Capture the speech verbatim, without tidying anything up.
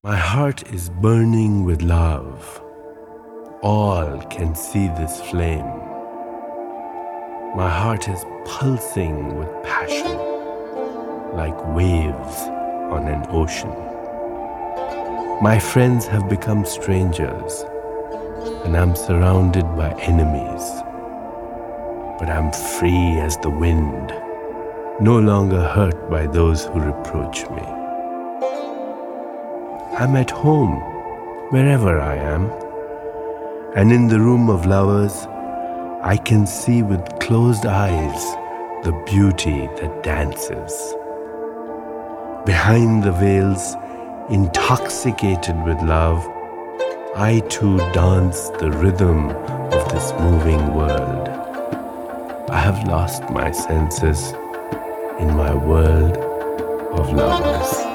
My heart is burning with love. All can see this flame. My heart is pulsing with passion, like waves on an ocean. My friends have become strangers, and I'm surrounded by enemies. But I'm free as the wind, no longer hurt by those who reproach me. I'm at home, wherever I am, and in the room of lovers, I can see with closed eyes the beauty that dances. Behind the veils, intoxicated with love, I too dance the rhythm of this moving world. I have lost my senses in my world of lovers.